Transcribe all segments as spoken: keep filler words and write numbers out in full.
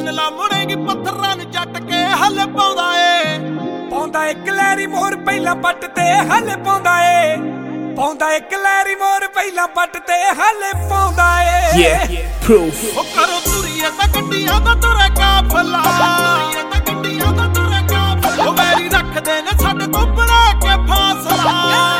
ਤਿੰਨ ਲਾ ਮੁੜੇਗੀ ਪੱਥਰਾਂ ਨੂੰ ਜੱਟ ਕੇ ਹੱਲ ਪਾਉਂਦਾ ਏ ਪਾਉਂਦਾ ਇੱਕ ਲਹਿਰੀ ਮੋਰ ਪਹਿਲਾਂ ਪੱਟ ਤੇ ਹੱਲ ਪਾਉਂਦਾ ਏ ਪਾਉਂਦਾ ਇੱਕ ਲਹਿਰੀ ਮੋਰ ਪਹਿਲਾਂ ਪੱਟ ਤੇ ਹੱਲ ਪਾਉਂਦਾ ਏ Yeah, proof. ਉਹ ਕਰੋ ਤੁਰੀਏ ਤਾਂ ਗੱਡੀਆਂ ਦਾ ਤੁਰੇ ਕਾਫਲਾ ਤੁਰੀਏ ਤਾਂ ਗੱਡੀਆਂ ਦਾ ਤੁਰੇ ਕਾਫਲਾ ਉਹ ਵੈਰੀ ਰੱਖਦੇ ਨੇ ਸਾਡੇ ਤੋਂ ਬਣਾ ਕੇ ਫਾਸਲਾ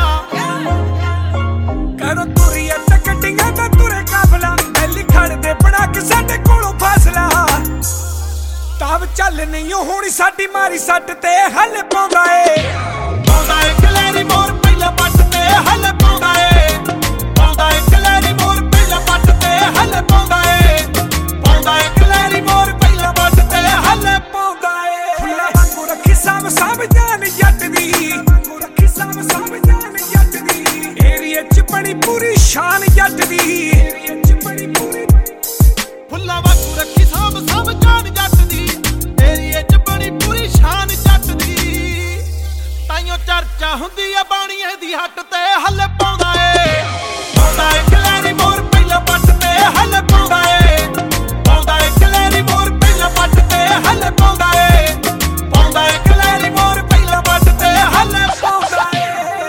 ਕਰੋ ਤੁਰੀਏ ਤਾਂ ਗੱਡੀਆਂ ਦਾ ਤੁਰੇ ਕਾਫਲਾ ਪਹਿਲੀ ਖੜਦੇ ਬਣਾ ਕੇ ਸਾਡੇ ਕੋਲੋਂ ਫਾਸਲਾ ਤਾਬ ਚੱਲ ਨਹੀਂ ਹੋਣੀ ਸਾਡੀ ਮਾਰੀ ਸੱਟ ਤੇ ਹੱਲ ਪਾਉਂਦਾ ਏ ਪਾਉਂਦਾ ਇੱਕ ਲਹਿਰੀ ਮੋਰ ਪਹਿਲਾਂ ਪੱਟ ਤੇ ਹੱਲ ਪਾਉਂਦਾ ਏ ਪਾਉਂਦਾ ਇੱਕ ਲਹਿਰੀ ਮੋਰ ਪਹਿਲਾਂ ਪੱਟ ਤੇ ਹੱਲ ਪਾਉਂਦਾ ਏ ਪਾਉਂਦਾ ਇੱਕ ਲਹਿਰੀ ਮੋਰ ਪਹਿਲਾਂ ਪੱਟ ਤੇ ਹੱਲ ਪਾਉਂਦਾ ਏ ਫੁੱਲਾਂ ਵਾਂਗੂ ਰੱਖੀ ਸਾਂਭ ਸਾਂਭ ਜਾਨ ਜੱਟ ਦੀ ਵਾਂਗੂ ਰੱਖੀ ਸਾਂਭ ਸਾਂਭ ਜਾਨ ਜੱਟ ਦੀ ਏਰੀਏ ਚ ਬਣੀ ਪੂਰੀ ਸ਼ਾਨ ਜੱਟ ਦੀ ਏਰੀਏ ਚ ਬਣੀ ਪੂਰੀ ਫੁੱਲਾਂ ਵਾਂਗੂ ਰੱਖੀ ਸਾਂਭ ਸਾਂਭ ਜਾਨ ਜੱਟ ਦੀ ਏਰੀਏ ਚ ਬਣੀ ਪੂਰੀ ਸ਼ਾਨ ਜੱਟ ਦੀ ਤਾਈਓ ਚਰਚਾ ਹੁੰਦੀ ਆ ਬਾਣੀਏ ਦੀ ਹੱਟ ਤੇ ਹੱਲ ਪਾਉਂਦਾ ਏ ਪਾਉਂਦਾ ਇੱਕ ਲਹਿਰੀ ਮੋਰ ਪਹਿਲਾਂ ਪੱਟ ਤੇ ਹੱਲ ਪਾਉਂਦਾ ਏ ਪਾਉਂਦਾ ਇੱਕ ਲਹਿਰੀ ਮੋਰ ਪਹਿਲਾਂ ਪੱਟ ਤੇ ਹੱਲ ਪਾਉਂਦਾ ਏ ਪਾਉਂਦਾ ਇੱਕ ਲਹਿਰੀ ਮੋਰ ਪਹਿਲਾਂ ਪੱਟ ਤੇ ਹੱਲ ਪਾਉਂਦਾ ਏ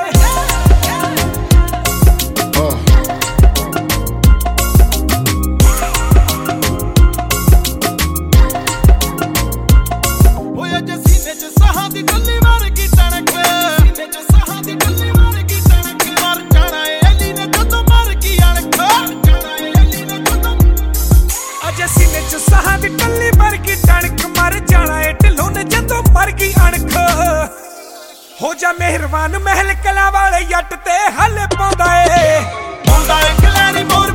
ਹੋਇਆ ਜੇ ਸੀਨੇ ਚ ਸਾਹਾਂ ਦੀ ਗੱਲੀ ਵਰਗੀ ਟਣਕ ਸੀਨੇ ਚ ਸਾਹਾਂ ਦੀ ਗੱਲੀ ਵਰਗੀ ਟਣਕ ਮਰ ਜਾਣਾ ਏ ਅਲੀ ਨੇ ਜਦੋਂ ਮਰ ਗਈ ਅਣਖ ਜਾਣਾ ਏ ਅਲੀ ਨੇ ਜਦੋਂ ਅਜੇ ਸੀਨੇ ਚ ਸਾਹਾਂ ਦੀ ਟੱਲੀ ਵਰਗੀ ਟਣਕ ਮਰ ਜਾਣਾ ਏ ਢਿੱਲੋਂ ਨੇ ਜਦੋਂ ਮਰ ਗਈ ਅਣਖ ਹੋ ਜਾ ਮਿਹਰਬਾਨ ਮਹਿਲ ਕਲਾਂ ਵਾਲੇ ਜੱਟ ਤੇ ਹੱਲ ਪਾਉਂਦਾ ਏ ਪਾਉਂਦਾ ਇੱਕ ਲਹਿਰੀ ਮੋਰ